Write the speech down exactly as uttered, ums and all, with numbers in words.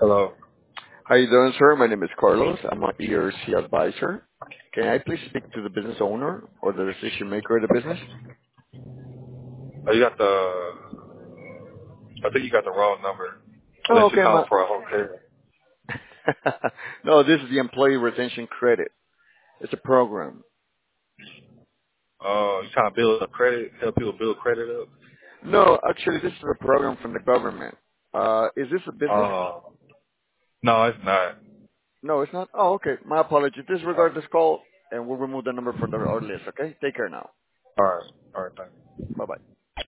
Hello. How you doing, sir? My name is Carlos. I'm a E R C advisor. Can I please speak to the business owner or the decision maker of the business? Oh, you got the. I think you got the wrong number. Oh, Unless you're okay, calling ma. for a hotel. No, this is the employee retention credit. It's a program. Oh, you trying to build up credit? Help people build credit up? No, actually, this is a program from the government. Uh, is this a business? Oh, no, it's not. No, it's not. Oh, okay. My apologies. Uh, Disregard this call, and we'll remove the number from the, our list. Okay. Take care now. all right. All right. Thanks. Bye bye.